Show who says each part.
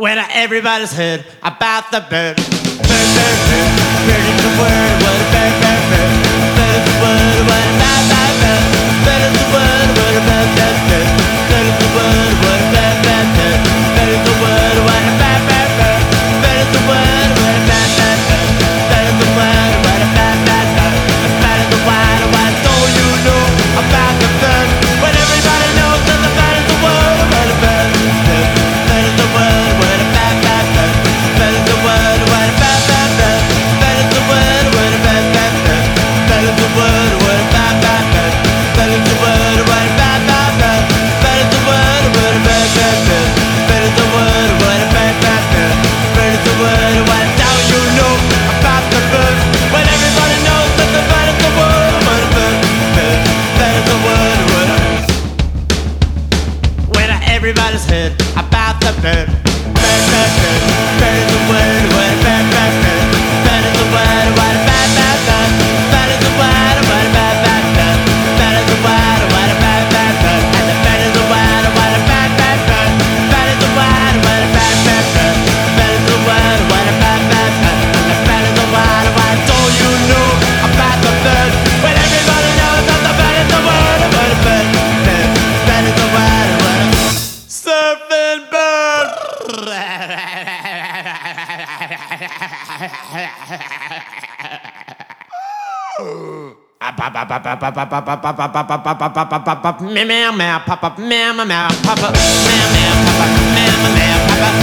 Speaker 1: When everybody's heard about the bird. Bird, bird, bird, bird is the word. What a bird, bird, bird. Bird is the word. What a bird, bird, bird. Bird is the word. What a bird, bird, bird. Bird is the word. What a bird, bird, bird. Bird is the word. What a bird, bird, bird. Bird is the word. What a bird, bird, bird. Bird is the word. What a bird, bird, bird. As bad as the wide. What do you know about the bird? When everybody knows that the bird is the word. What a bird, bird. Bird is the word. What a bird, bird, bird. Bird is the word. What a bird, bird, bird. Bird is the word. What a bird, bird, bird. Bird is the word. What a bird, bird, bird. Bird is the word. What a bird, bird, bird. Bird is the word. What a bird, bird, bird. Bird is the word. What a bird, bird, bird. Bird is the word. What do you know about the bird? When everybody knows that the bird is the word. What a bird, bird. Bird is the word. What a when everybody's heard about the bird. Bird, bird, bird. Bird is the word. What a bird, bird, bird. Bird is the word. What a bird, bird, bird. Bird is the word. What a bird, bird, bird. Bird is the word. What a bird, bird, bird. And the bird is the word. What a bird, bird, bird. Bird is the word. What a bird, bird, bird. Bird is the word. What a bird, bird, bird. And the bird is the word. What do you know about the bird? When everybody knows that the bird is the word. What a bird, bird. Bird is the word. What a surfing bird. Meow meow pop up meow meow pop up meow meow pop up meow meow pop up